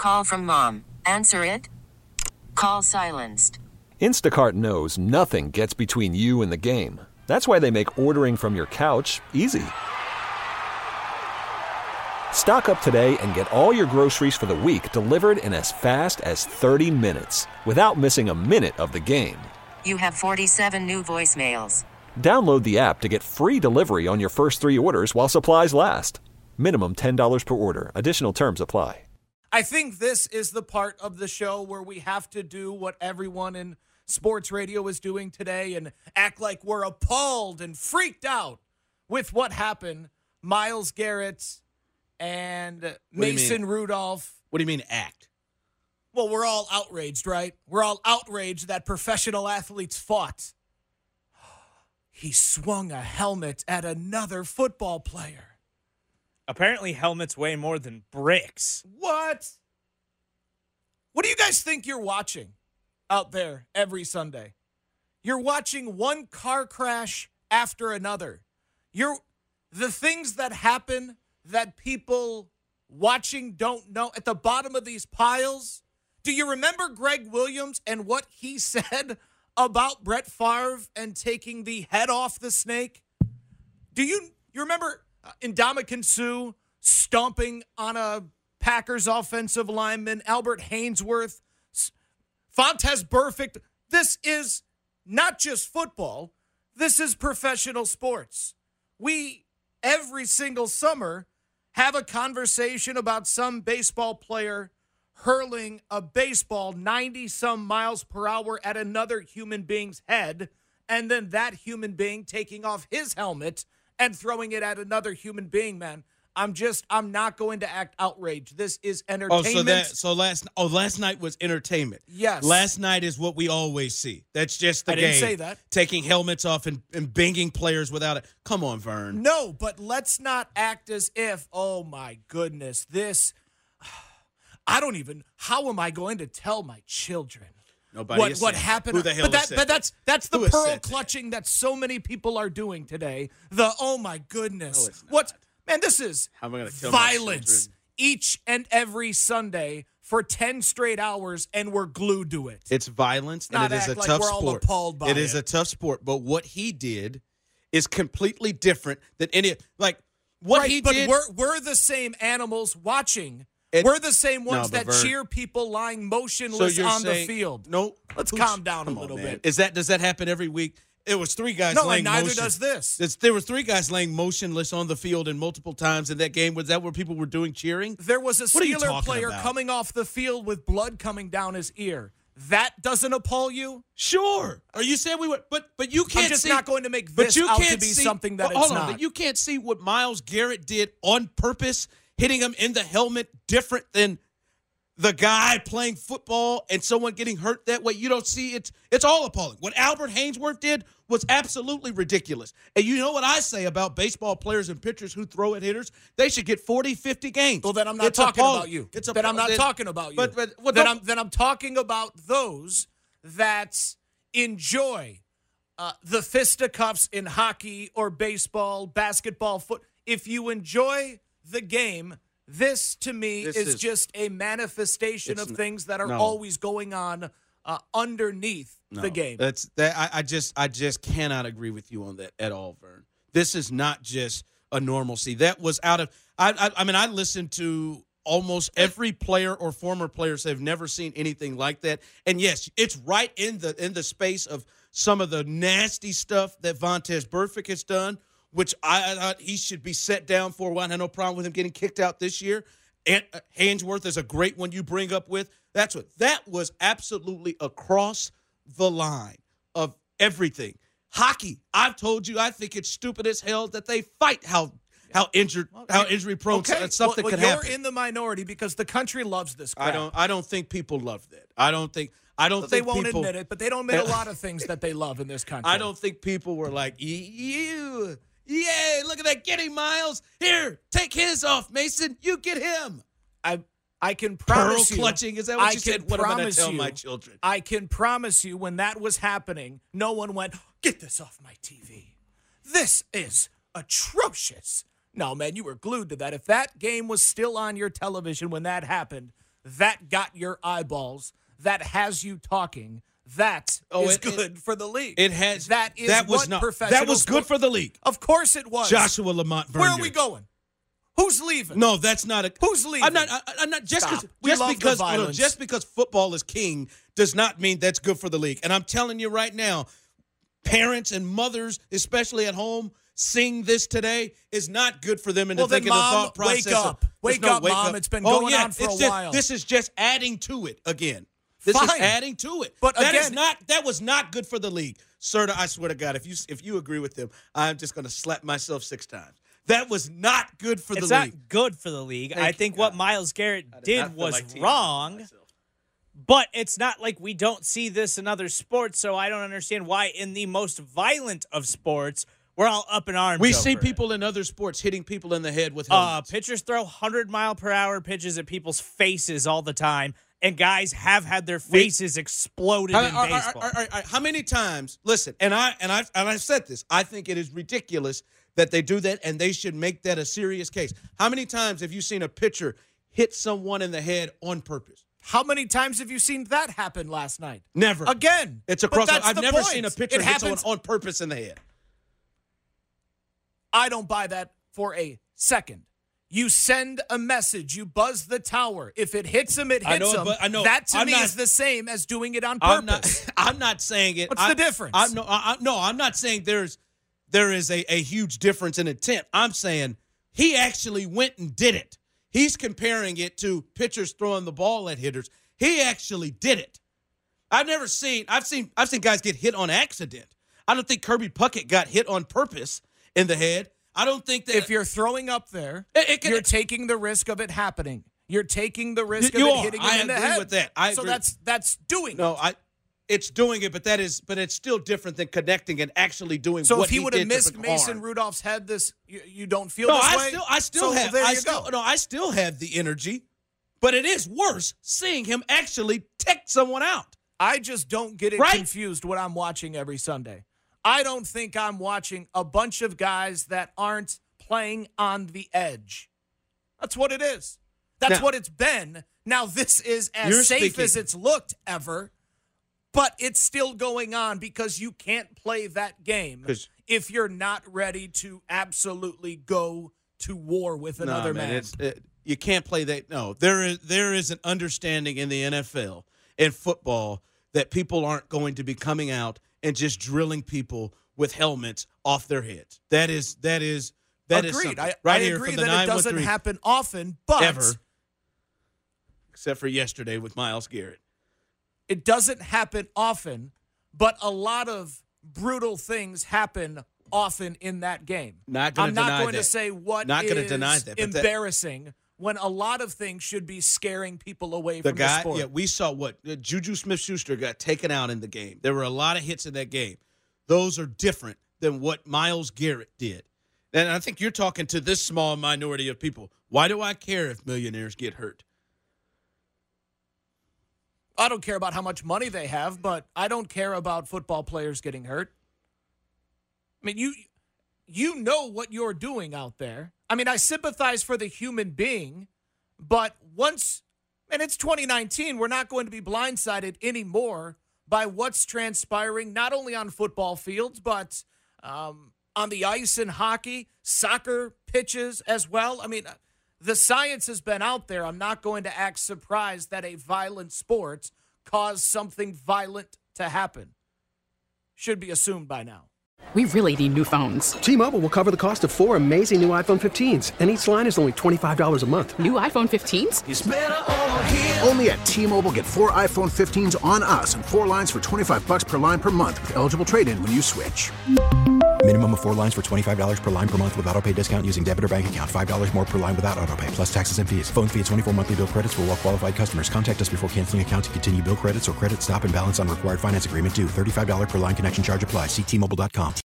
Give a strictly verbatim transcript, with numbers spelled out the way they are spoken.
Call from mom. Answer it. Call silenced. Instacart knows nothing gets between you and the game. That's why they make ordering from your couch easy. Stock up today and get all your groceries for the week delivered in as fast as thirty minutes without missing a minute of the game. You have forty-seven new voicemails. Download the app to get free delivery on your first three orders while supplies last. Minimum ten dollars per order. Additional terms apply. I think this is the part of the show where we have to do what everyone in sports radio is doing today and act like we're appalled and freaked out with what happened. Myles Garrett and Mason Rudolph. What do you mean act? Well, we're all outraged, right? We're all outraged that professional athletes fought. He swung a helmet at another football player. Apparently helmets weigh more than bricks. What? What do you guys think you're watching out there every Sunday? You're watching one car crash after another. You're the things that happen that people watching don't know at the bottom of these piles. Do you remember Greg Williams and what he said about Brett Favre and taking the head off the snake? Do you you remember Ndamukong Suh stomping on a Packers offensive lineman, Albert Hainsworth, Vontaze Burfict? This is not just football. This is professional sports. We, every single summer, have a conversation about some baseball player hurling a baseball ninety-some miles per hour at another human being's head, and then that human being taking off his helmet and throwing it at another human being, man. I'm just, I'm not going to act outraged. This is entertainment. Oh, so that, so last, oh, last night was entertainment. Yes. Last night is what we always see. That's just the I game. I didn't say that. Taking helmets off and, and banging players without it. Come on, Vern. No, but let's not act as if, oh my goodness, this, I don't even, how am I going to tell my children? Nobody what, is what saying happened? Who the hell but, that, said but that's that's the Who has pearl said clutching that? that so many people are doing today. The oh my goodness, No, it's not. what man? This is How am I gonna kill my violence children? each and every Sunday for ten straight hours, and we're glued to it. It's violence, Not and it is a act like tough we're all sport. appalled by it is it. a tough sport, but what he did is completely different than any like what right, he but did. we're we're the same animals watching. It- we're the same ones No, but that Vern- cheer people lying so motionless you're on saying, the field. No, Let's who's- calm down a come on, little man. bit. Is that does that happen every week? It was three guys No, laying and neither motion. does this. It's- there were three guys laying motionless on the field and multiple times in that game. Was that where people were doing cheering? There was a What are you Steeler talking player about? coming off the field with blood coming down his ear. That doesn't appall you? Sure. Are you saying we were? But but you can't I'm just see, not going to make but this you out to can't be see, something that well, it's hold on, not. But you can't see what Myles Garrett did on purpose, hitting him in the helmet, different than the guy playing football and someone getting hurt that way. You don't see it. It's all appalling. What Albert Hainsworth did was absolutely ridiculous. And you know what I say about baseball players and pitchers who throw at hitters? They should get forty, fifty games. Well, then I'm not It's talking appalling. about you. It's then I'm not appalling. talking about you. But, but well, then, don't- I'm, then I'm talking about those that enjoy uh, the fisticuffs in hockey or baseball, basketball, foot. If you enjoy the game, this to me This is, is- just a manifestation It's of n- things that are no. always going on uh, underneath No, the game. That's that. I, I just, I just cannot agree with you on that at all, Vern. This is not just a normalcy. That was out of. I, I, I mean, I listened to almost every player or former players have never seen anything like that. And yes, it's right in the in the space of some of the nasty stuff that Vontaze Burfict has done, which I, I thought he should be set down for. One, I had no problem with him getting kicked out this year. And uh, Hainsworth is a great one you bring up with. That's what that was absolutely across the line of everything. Hockey, I've told you, I think it's stupid as hell that they fight how how injured how injury prone Okay, something well, could well, happen. you're in the minority because the country loves this crap. I don't I don't think people love that. I don't think I don't They think won't people, admit it, but they don't admit a lot of things that they love in this country. I don't think people were like, you, yay, look at that, get him, Miles. Here, take his off, Mason. You get him. I I can Pearl promise you. clutching, is that what I you can said? What am I going to promise tell you- my children? I can promise you when that was happening, no one went, get this off my T V. This is atrocious. No, man, you were glued to that. If that game was still on your television when that happened, that got your eyeballs, that has you talking, that Oh, is it- good it- for the league. It has that is that was what not professional that was good sport- for the league. Of course it was. Joshua Lamont Vernier. Where are we going? Who's leaving? No, that's not a. Who's leaving? I'm not. I, I'm not just Stop. because We just love the because no, no, violence. just because football is king does not mean that's good for the league. And I'm telling you right now, parents and mothers, especially at home, seeing this today is not good for them into Well, then, thinking the Mom, thought process. wake of- up. There's Wake no up, Mom. It's been Oh, going yeah, on for it's a just- while. This is just adding to it again. This Fine. is adding to it. But that is again- not that was not good for the league. Sir, I swear to God, if you if you agree with them, I'm just going to slap myself six times. That was not good for It's the not league. good for the league. Thank I you, think what God. Myles Garrett I did did not feel was like tearing wrong, myself. but it's not like we don't see this in other sports, so I don't understand why in the most violent of sports, we're all up in arms We over see it. people in other sports hitting people in the head with Uh, helmets. pitchers throw one hundred mile per hour pitches at people's faces all the time, and guys have had their faces exploded How, in all right, baseball. all right, all right, all right. How many times? Listen, and I and I and I've said this. I think it is ridiculous that they do that, and they should make that a serious case. How many times have you seen a pitcher hit someone in the head on purpose? How many times have you seen that happen last night? Never. Again. It's But across. that's I've the never point. seen a pitcher It hit someone happens. on purpose in the head. I don't buy that for a second. You send a message. You buzz the tower. If it hits him, it I hits know, him. but I know- That to I'm me not- is the same as doing it on I'm purpose. not. I'm not saying it. What's I, the difference? I'm no. I, I- no. I'm not saying there's there is a, a huge difference in intent. I'm saying he actually went and did it. He's comparing it to pitchers throwing the ball at hitters. He actually did it. I've never seen. I've seen. I've seen guys get hit on accident. I don't think Kirby Puckett got hit on purpose in the head. I don't think that If you're throwing up there, It- it can- you're taking the risk of it happening. You're taking the risk You of it are. hitting him I in the agree head. with that. I so agree. that's that's doing no, it. I. It's doing it, but that is, but it's still different than connecting and actually doing. So what if he would did have to missed the Mason arm. Rudolph's head, this you, you don't feel No, this I way? still, I still So have, there I you still, go. no, I still have the energy, but it is worse seeing him actually take someone out. I just don't get it Right? confused what I'm watching every Sunday. I don't think I'm watching a bunch of guys that aren't playing on the edge. That's what it is. That's Now- what it's been. Now, this is as You're safe speaking- as it's looked ever, but it's still going on because you can't play that game 'Cause- if you're not ready to absolutely go to war with another Nah, man, man. It's, it, you can't play that. No, there is there is an understanding in the N F L and football that people aren't going to be coming out and just drilling people with helmets off their heads. That is that is that is Agreed. something. I, right I here agree from the that it doesn't nine one three happen often, but ever, except for yesterday with Myles Garrett. it doesn't happen often, but a lot of brutal things happen often in that game. Not gonna I'm not deny going that. to say what Not gonna is deny that, but that- embarrassing when a lot of things should be scaring people away The from guy, the sport. yeah, we saw what uh, Juju Smith-Schuster got taken out in the game. There were a lot of hits in that game. Those are different than what Myles Garrett did. And I think you're talking to this small minority of people. Why do I care if millionaires get hurt? I don't care about how much money they have, but I don't care about football players getting hurt. I mean, you you know what you're doing out there. I mean, I sympathize for the human being, but once, and it's twenty nineteen, we're not going to be blindsided anymore by what's transpiring, not only on football fields, but um, on the ice in hockey, soccer pitches as well. I mean, the science has been out there. I'm not going to act surprised that a violent sport caused something violent to happen. Should be assumed by now. We really need new phones. T-Mobile will cover the cost of four amazing new iPhone fifteens, and each line is only twenty-five dollars a month. New iPhone fifteens? Only at T-Mobile, get four iPhone fifteens on us and four lines for twenty-five bucks per line per month with eligible trade-in when you switch. Minimum of four lines for twenty-five dollars per line per month with autopay discount using debit or bank account. five dollars more per line without autopay, plus taxes and fees. Phone fee at twenty-four monthly bill credits for well-qualified customers. Contact us before canceling account to continue bill credits or credit stop and balance on required finance agreement due. thirty-five dollars per line connection charge applies. See T Mobile dot com.